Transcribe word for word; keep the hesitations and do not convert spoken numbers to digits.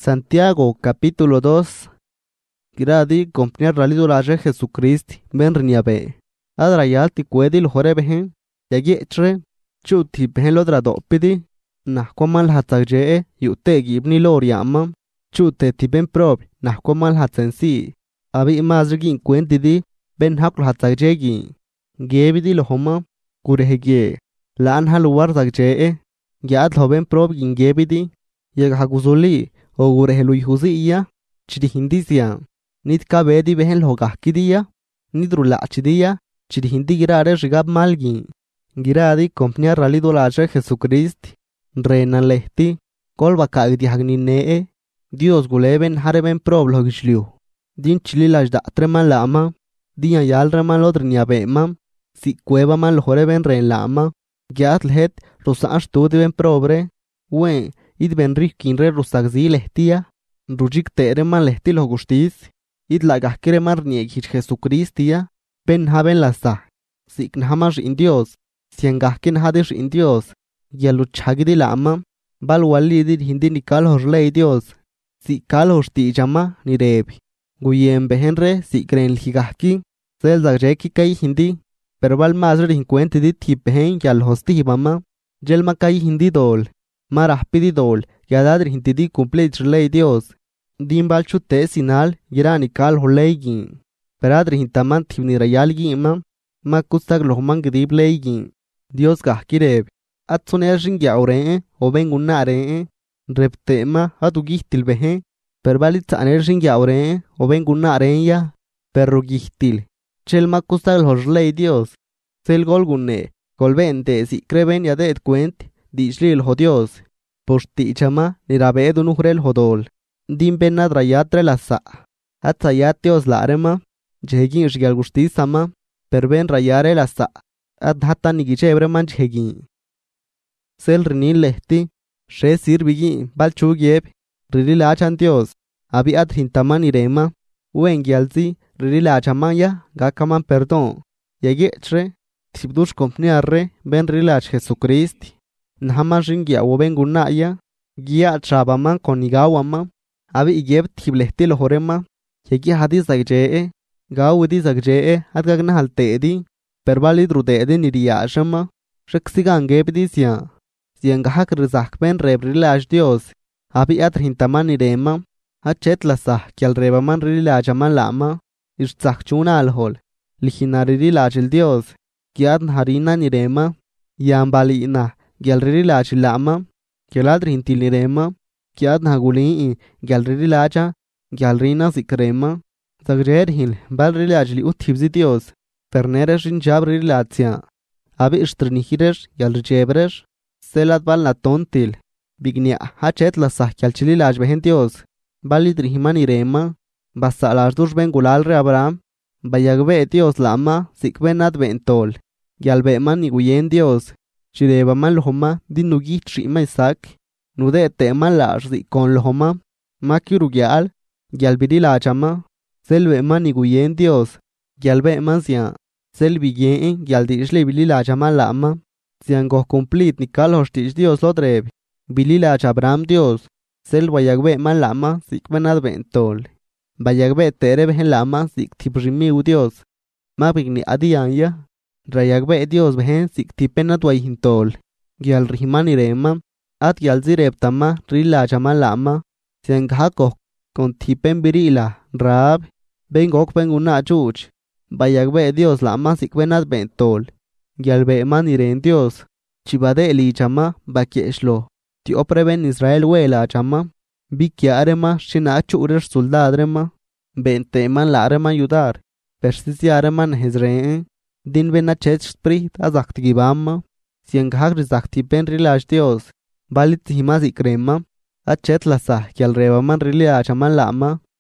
Santiago capítulo dos. Giradi compnia ralido la je Jesucrist ben rniabe. Adrayalti kwedi lo horebehen. Yagitre chuti behen lo dradopidi. Nahkomal hatagje yute gibni loriama. Chute ti ben prob nahkomal hatsensi. Abi mazrigin kwentidi ben haklo hatagje. Gebidi lo homa kurehege. La anhal wardagje. Gyad lo ben prob gin gebidi. Yeg haguzuli o gurehelu yuziya. Chidihindisia. Nid kabedi behen lo gahkidia. Nidrula chidia. Chidihindi girare rigab malgin. Giradi compnia ralido la Jesucrist. Reina lehti. Kolba kagdi hagnine. Dios guleben hareben problo gishliu. Din chililaj da treman lama. Din yal reman lodrnia bema. Si cueva man lo horeben rein lama. Gyat lhet rusash tudi ben probre. Wen id ben rikin re rusagzi lehtia. Rujik tere man lehti lo gustis. Id lagahkire man rniegich Jesucristia. Ben haben lasa. Sikn hamash in Dios. Siengahkin hadish in Dios. Yaluchagidi lama. Bal walidid hindi nikal horlei Dios. Si kal hosti jama ni rebi. Guyen behenre si kren ligahki. Sel zagreki kai hindi. Pero bal mazre hinkwenti dit hipehen yal hosti hibama. Jelma kai hindi dol. Marahpidi dol. Yadadri hindi di cumple lei Dios. Din bal chute sinal girani kal horleigin. Peradri hintaman tibni rayalgi imam. Ma kustag lohman gdib leigin. Dios gahkireb. At sonershin yaureen o bengunareen. Reptema atugihtil behe. Per balit sanershin yaureen o bengunareen ya. Perro gihtil. Chelma kustag horlei Dios. Sel golgunne. Golvente si creben yadet cuent. Dishlil ho Dios. Posti chama ni rabedu nuhrel hodol. Din benad rayatre lasa. At sayatios larema. Jegin shgal gustisama. Per ben rayare lasa. At hata nigichebreman jegin. Sel rinil lehti. She sirbigi balchu yeb. Riril achan Dios. Abi at hintaman irema. Uen gyalzi. Riril achamaya. Gakaman perdon. Yegitre. Tibdush compniarre. Ben rilach Jesucristi. Nhamashin gia woben gunaya. Gia trabaman konigawama. Abi igeb tiblehti lo horema. Yegi hadis zagjee. Gawidi zagjee. Adgagna halteedi. Perbalid rudeedi niriyashama. Sheksigan gebdi siya. Siangahak rizakben rebrilaj Dios. Abi at hintaman nirema. Hachet lasah kial rebaman rilajaman lama. Ishtzakchuna alhol. Lijinarilaj el Dios. Kiad harina nirema. Yambalina. Gyalriri lachi lama, gyaladri hintilirema, gyad nagulii, gyalriri lacha, gyalrina zikrema, zagrer hil, balri lachli uthibzi Dios, fernereshin jabri latia, abi ishtrinihiresh, gyalrijebresh, selat bal natontil, bignia hachet lasah gyalchili lach behen Dios, balidri himanirema, basalardush ben gulalre Abraham, bayagbe Dios lama, zikben adventol, gyalbeman niguyen Dios, Chireba man lohoma di nugi trima Isaac. Nude tema lars di con lohoma. Makiru gyal. Gyalbidi la chama. Selve man iguyen Dios. Gyalbe man siya. Selvi yen gyaldi isle bili la chama lama. Siyan goh complete ni kal hostich Dios lo trebi. Bili la chabram Dios. Sel bayagbe man lama sik ben adventol. Bayagbe tere behen lama sik tiprimiu Dios. Mabigni adiyan ya. Rayagbe Dios behen sik tipenat wayhintol. Gyal rihiman irema. At gyal zireptama rila chama lama. Siangahako con tipen birila. Rab. Ben gok ben una chuch. Bayagbe Dios lama sik benat bentol. Gyal be man iren Dios. Chibade li chama bakieshlo. Ti opre ben Israel wela chama. Bikia arema shina churesh soldadrema. Bente man la arema yudar. Persisi areman hezreen. Din ben a chech sprit a zakti bamma. Siangahak rizakti ben rilaj Dios. Balit himas ikrema. A chet lasa ki al rebaman rile a chaman lama.